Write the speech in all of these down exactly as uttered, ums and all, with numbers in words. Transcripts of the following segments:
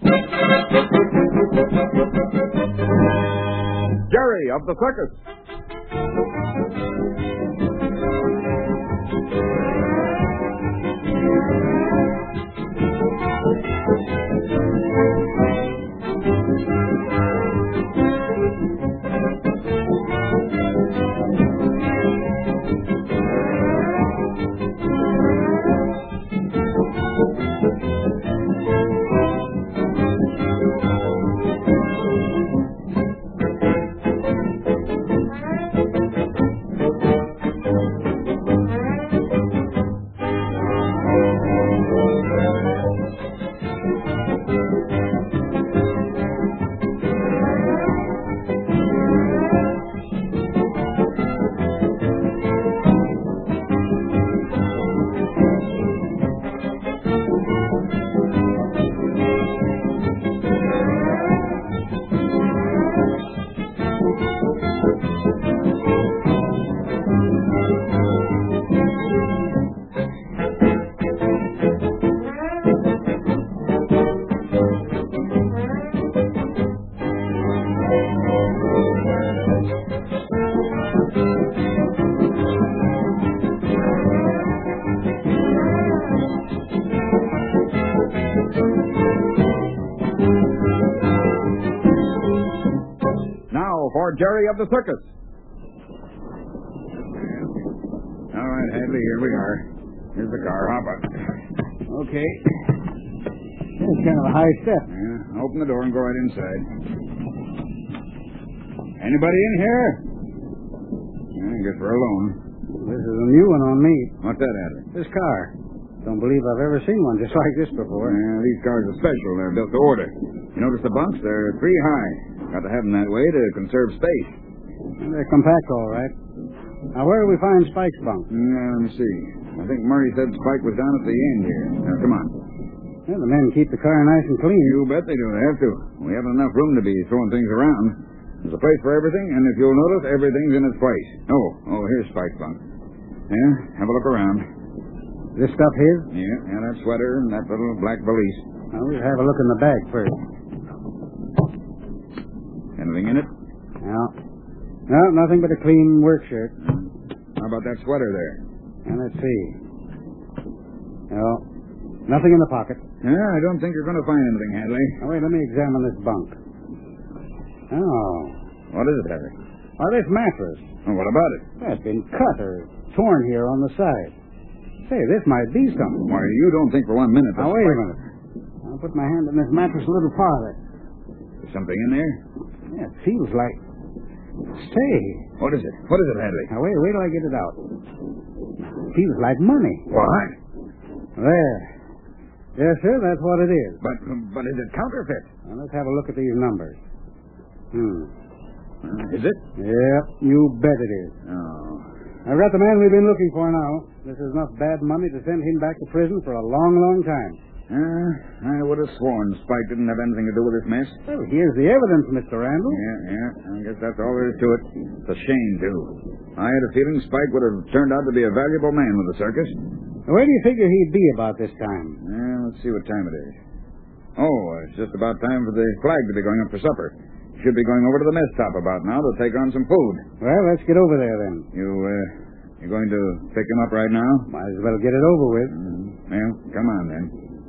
Jerry of the circus. For Jerry of the circus. All right, Hadley, here we are. Here's the car. Hop on. Okay. It's kind of a high step. Yeah, open the door and go right inside. Anybody in here? Yeah, I guess we're alone. This is a new one on me. What's that, Hadley? This car. Don't believe I've ever seen one just like this before. Yeah, these cars are special. They're built to order. You notice the bunks? They're three high. Got to have them that way to conserve space. Well, they're compact, all right. Now, where do we find Spike's bunk? Yeah, let me see. I think Murray said Spike was down at the end here. Now, come on. Well, the men keep the car nice and clean. You bet they do. They have to. We haven't enough room to be throwing things around. There's a place for everything, and if you'll notice, everything's in its place. Oh, oh, here's Spike's bunk. Yeah, have a look around. This stuff his? Yeah, yeah, that sweater and that little black valise. Now, we'll have a look in the bag first. Anything in it? No. No, nothing but a clean work shirt. How about that sweater there? And let's see. No. Nothing in the pocket. Yeah, I don't think you're going to find anything, Hadley. Oh, wait, let me examine this bunk. Oh. What is it, Hadley? Oh, this mattress. Oh, what about it? It's been cut or torn here on the side. Say, this might be something. Why, you don't think for one minute that... Now, wait a minute. I'll put my hand in this mattress a little farther. There's something in there? Yeah, it feels like... Say. What is it? What is it, Hadley? Now, wait, wait till I get it out. It feels like money. What? There. Yes, sir, that's what it is. But but is it counterfeit? Now, let's have a look at these numbers. Hmm. Uh, is it? Yep, you bet it is. Oh. I've got the man we've been looking for now. This is enough bad money to send him back to prison for a long, long time. Uh, I would have sworn Spike didn't have anything to do with this mess. Well, here's the evidence, Mister Randall. Yeah, yeah. I guess that's all there is to it. It's a shame, too. I had a feeling Spike would have turned out to be a valuable man with the circus. Where do you figure he'd be about this time? Well, let's see what time it is. Oh, it's just about time for the flag to be going up for supper. Should be going over to the mess top about now to take on some food. Well, let's get over there, then. You, uh, you going to pick him up right now? Might as well get it over with. Mm, well, come on, then.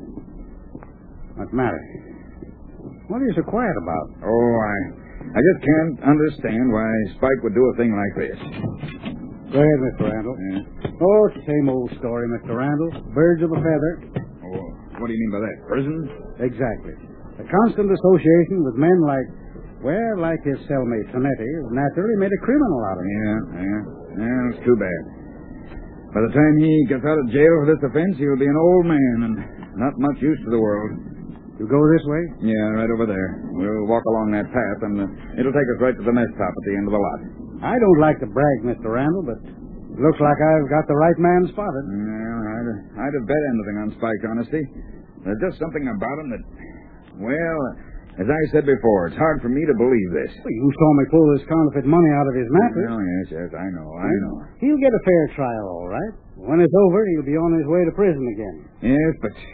What's the matter? What are you so quiet about? Oh, I I just can't understand why Spike would do a thing like this. Go ahead, Mister Randall. Yeah. Oh, it's the same old story, Mister Randall. Birds of a feather. Oh, what do you mean by that? Prison? Exactly. A constant association with men like, well, like his cellmate, Tonetti, naturally made a criminal out of him. Yeah, yeah. Yeah, it's too bad. By the time he gets out of jail for this offense, he'll be an old man and not much use to the world. You go this way? Yeah, right over there. We'll walk along that path, and uh, it'll take us right to the mess top at the end of the lot. I don't like to brag, Mister Randall, but it looks like I've got the right man spotted. Well, I'd, I'd have bet anything on Spike's honesty. There's just something about him that, well, as I said before, it's hard for me to believe this. Well, you saw me pull this counterfeit money out of his mattress. Oh, yes, yes, I know, I know. He'll get a fair trial, all right. When it's over, he'll be on his way to prison again. Yes, but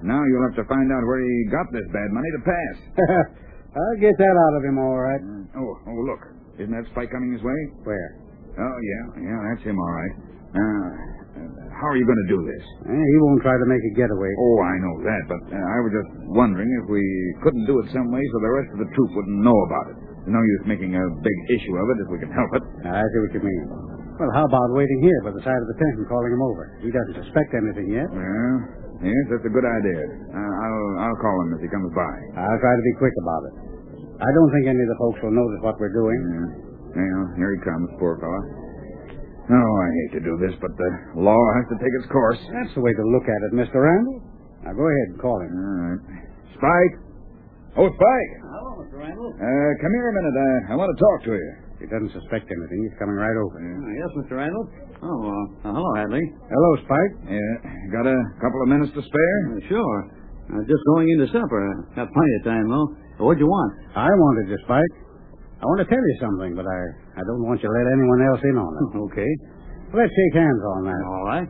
Now you'll have to find out where he got this bad money to pass. I'll get that out of him, all right. Uh, oh, oh, look. Isn't that Spike coming his way? Where? Oh, yeah, yeah, that's him, all right. Now, uh, how are you going to do this? Eh, he won't try to make a getaway. Oh, I know that, but uh, I was just wondering if we couldn't do it some way so the rest of the troop wouldn't know about it. There's no use making a big issue of it if we can help it. I see what you mean. Well, how about waiting here by the side of the tent and calling him over? He doesn't suspect anything yet. Well, yes, that's a good idea. Uh, I'll I'll call him as he comes by. I'll try to be quick about it. I don't think any of the folks will notice what we're doing. Yeah. Well, here he comes, poor fella. Oh, I hate to do this, but the law has to take its course. That's the way to look at it, Mister Randall. Now, go ahead and call him. All right. Spike? Oh, Spike! Hello, Mister Randall. Uh, come here a minute. I, I want to talk to you. He doesn't suspect anything. He's coming right over. Uh, yes, Mister Randall. Oh, uh, uh, hello, Hadley. Hello, Spike. Yeah, got a couple of minutes to spare? Uh, sure. Uh, just going into supper. Got plenty of time, though. What'd you want? I wanted you, Spike. I want to tell you something, but I, I don't want you to let anyone else in on it. Okay. Let's shake hands on that. All right.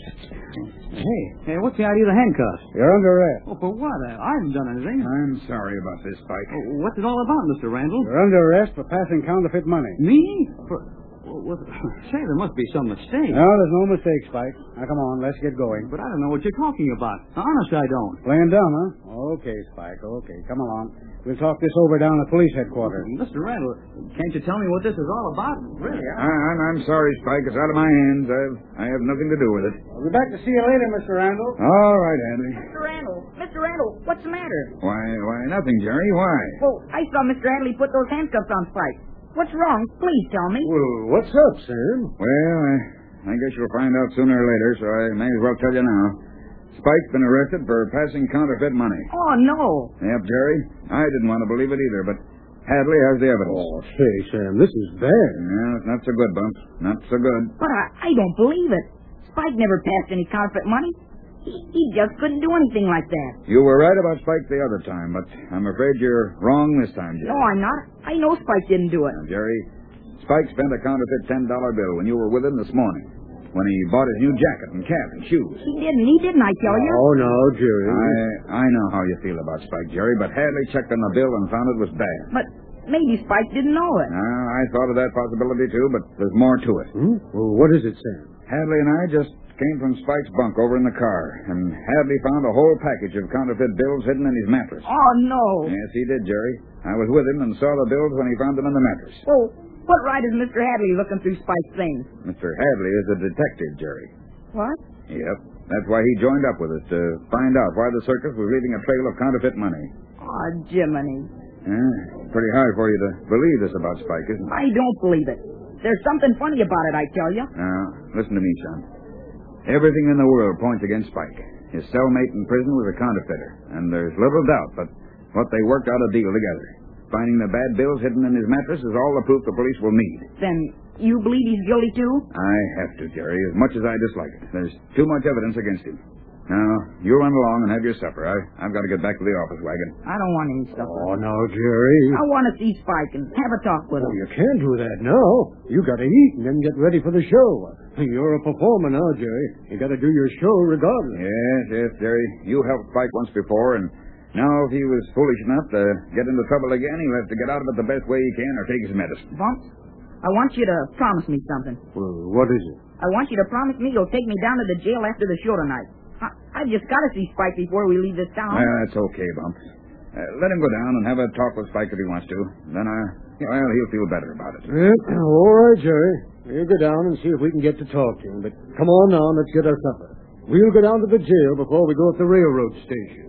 Hey, hey, what's the idea of the handcuffs? You're under arrest. Oh, for what? I, I haven't done anything. I'm sorry about this, Spike. Oh, what's it all about, Mister Randall? You're under arrest for passing counterfeit money. Me? For, well, say, there must be some mistake. No, there's no mistake, Spike. Now, come on, let's get going. But I don't know what you're talking about. Honest, I don't. Playing dumb, huh? Okay, Spike, okay. Come along. We'll talk this over down at police headquarters. Mister Randall, can't you tell me what this is all about? Really? I, I'm, I'm sorry, Spike. It's out of my hands. I've, I have nothing to do with it. I'll be back to see you later, Mister Randall. All right, Hadley. Mister Randall, Mister Randall, what's the matter? Why, why, nothing, Jerry. Why? Well, I saw Mister Hadley put those handcuffs on Spike. What's wrong? Please tell me. Well, what's up, Sam? Well, I, I guess you'll find out sooner or later, so I may as well tell you now. Spike's been arrested for passing counterfeit money. Oh, no. Yep, Jerry. I didn't want to believe it either, but Hadley has the evidence. Oh, say, Sam, this is bad. Yeah, it's not so good, Bumps. Not so good. But I, I don't believe it. Spike never passed any counterfeit money. He, he just couldn't do anything like that. You were right about Spike the other time, but I'm afraid you're wrong this time, Jerry. No, I'm not. I know Spike didn't do it. Now, Jerry, Spike spent a counterfeit ten dollar bill when you were with him this morning, when he bought his new jacket and cap and shoes. He didn't. He didn't, I tell you. Oh, no, Jerry. I I know how you feel about Spike, Jerry, but Hadley checked on the bill and found it was bad. But maybe Spike didn't know it. Now, I thought of that possibility, too, but there's more to it. Hmm? Well, what is it, Sam? Hadley and I just came from Spike's bunk over in the car, and Hadley found a whole package of counterfeit bills hidden in his mattress. Oh, no. Yes, he did, Jerry. I was with him and saw the bills when he found them in the mattress. Well, what right is Mister Hadley looking through Spike's things? Mister Hadley is a detective, Jerry. What? Yep. That's why he joined up with us, to find out why the circus was leaving a trail of counterfeit money. Oh, Jiminy. Yeah, pretty hard for you to believe this about Spike, isn't it? I don't believe it. There's something funny about it, I tell you. Now, listen to me, son. Everything in the world points against Spike. His cellmate in prison was a counterfeiter, and there's little doubt but what they worked out a deal together. Finding the bad bills hidden in his mattress is all the proof the police will need. Then you believe he's guilty, too? I have to, Jerry, as much as I dislike it. There's too much evidence against him. Now, you run along and have your supper. I, I've got to get back to the office wagon. I don't want any supper. Oh, no, Jerry. I want to see Spike and have a talk with Oh, him. you can't do that now. You got to eat and then get ready for the show. You're a performer now, Jerry. You got to do your show regardless. Yes, yes, Jerry. You helped Spike once before, and now if he was foolish enough to get into trouble again, he'll have to get out of it the best way he can or take his medicine. Bumps, I want you to promise me something. Well, what is it? I want you to promise me you'll take me down to the jail after the show tonight. I, I've just got to see Spike before we leave this town. Well, that's okay, Bumps. Uh, let him go down and have a talk with Spike if he wants to. Then, I, well, he'll feel better about it. Yep. All right, Jerry. We'll go down and see if we can get to talk to him. But come on now, let's get our supper. We'll go down to the jail before we go up the railroad station.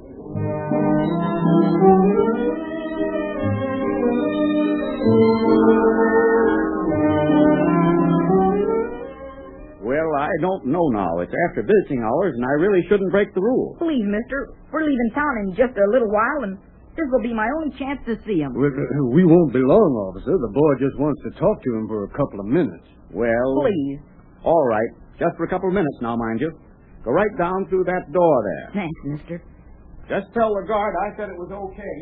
Well, I don't know now. It's after visiting hours, and I really shouldn't break the rules. Please, mister. We're leaving town in just a little while, and this will be my only chance to see him. Well, uh, we won't be long, officer. The boy just wants to talk to him for a couple of minutes. Well, Please. all right. Just for a couple of minutes now, mind you. Go right down through that door there. Thanks, mister. Just tell the guard I said it was okay.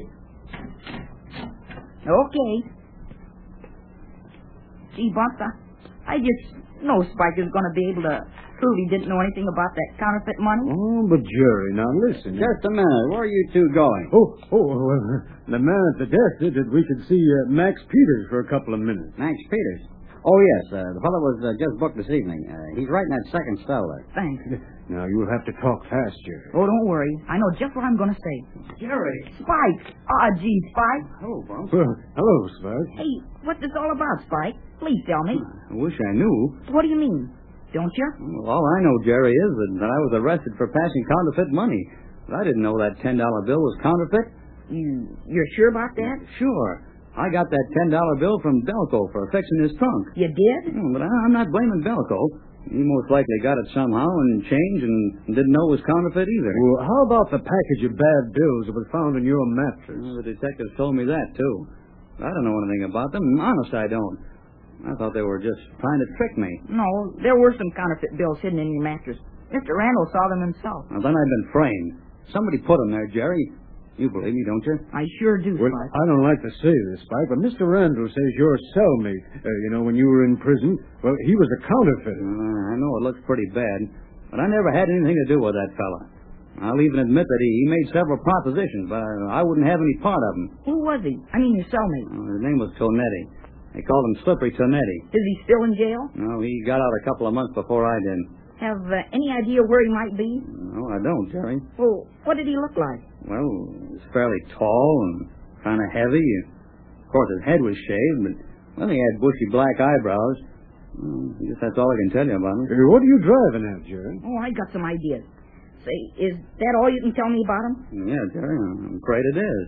Okay. Gee, Bumps, I, I just know Spike is going to be able to truly didn't know anything about that counterfeit money? Oh, but Jerry, now listen. Just a minute. Where are you two going? Oh, oh, well, the man at the desk said that we could see uh, Max Peters for a couple of minutes. Max Peters. Oh, yes. Uh, the fellow was uh, just booked this evening. Uh, he's right in that second cell there. Thanks. Now, you'll have to talk fast, Jerry. Oh, don't worry. I know just what I'm going to say. Jerry. Spike! Ah, gee, Spike. Hello, Bumps. Well, hello, Spike. Hey, what's this all about, Spike? Please tell me. I wish I knew. What do you mean? Don't you? Well, all I know, Jerry, is that I was arrested for passing counterfeit money. But I didn't know that ten dollar bill was counterfeit. You, you're sure about that? Sure. I got that ten dollar bill from Belko for fixing his trunk. You did? Hmm, But I, I'm not blaming Belko. He most likely got it somehow and changed and didn't know it was counterfeit either. Well, how about the package of bad bills that was found in your mattress? Well, the detectives told me that, too. I don't know anything about them. Honest, I don't. I thought they were just trying to trick me. No, there were some counterfeit bills hidden in your mattress. Mister Randall saw them himself. Well, then I've been framed. Somebody put them there, Jerry. You believe me, don't you? I sure do, Well, Spike. I don't like to say this, Spike, but Mister Randall says your cellmate, uh, you know, when you were in prison, well, he was a counterfeiter. Uh, I know it looks pretty bad, but I never had anything to do with that fella. I'll even admit that he, he made several propositions, but I, I wouldn't have any part of them. Who was he? I mean, your cellmate. Uh, his name was Tonetti. They called him Slippery Tonetti. Is he still in jail? No, he got out a couple of months before I did. Have uh, any idea where he might be? No, I don't, Jerry. Well, what did he look like? Well, he was fairly tall and kind of heavy. Of course, his head was shaved, but, well, he had bushy black eyebrows. Well, I guess that's all I can tell you about him. Uh, what are you driving at, Jerry? Oh, I got some ideas. Say, is that all you can tell me about him? Yeah, Jerry, I'm afraid it is.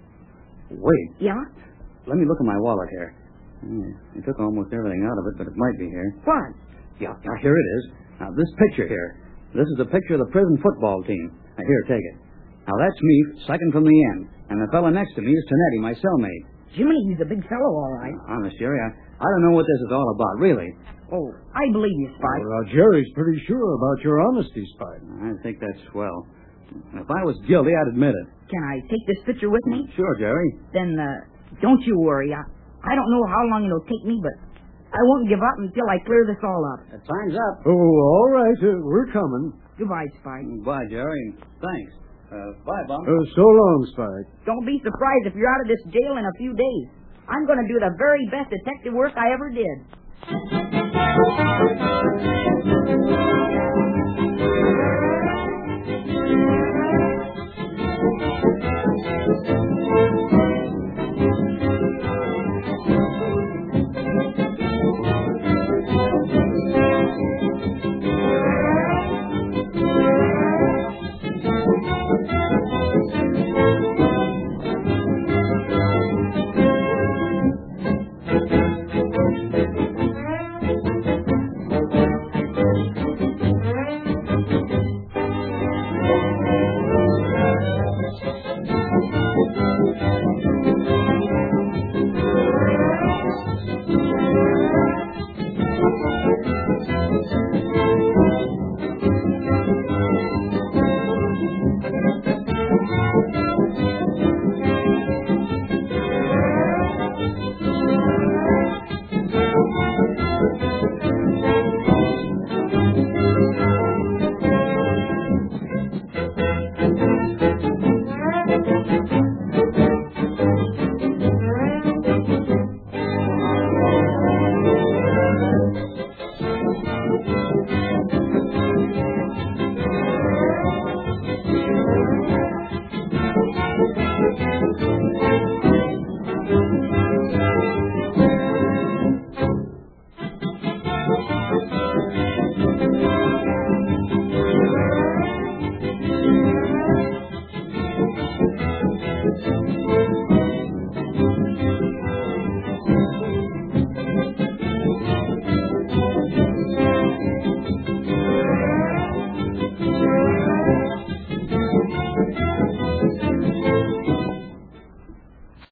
Wait, Yeah? let me look at my wallet here. Hmm, They took almost everything out of it, but it might be here. What? Yeah, yeah, here it is. Now, this picture here. This is a picture of the prison football team. Now, here, take it. Now, that's me, second from the end. And the fellow next to me is Tonetti, my cellmate. Jiminy, he's a big fellow, all right. Honest, Jerry, I, I don't know what this is all about, really. Oh, I believe you, Spike. Well, uh, Jerry's pretty sure about your honesty, Spike. I think that's swell. If I was guilty, I'd admit it. Can I take this picture with me? Sure, Jerry. Then, uh, don't you worry. I, I don't know how long it'll take me, but I won't give up until I clear this all up. The time's up. Oh, all right. Uh, we're coming. Goodbye, Spike. Bye, Jerry. Thanks. Uh, bye, Bum. Uh, so long, Spike. Don't be surprised if you're out of this jail in a few days. I'm going to do the very best detective work I ever did.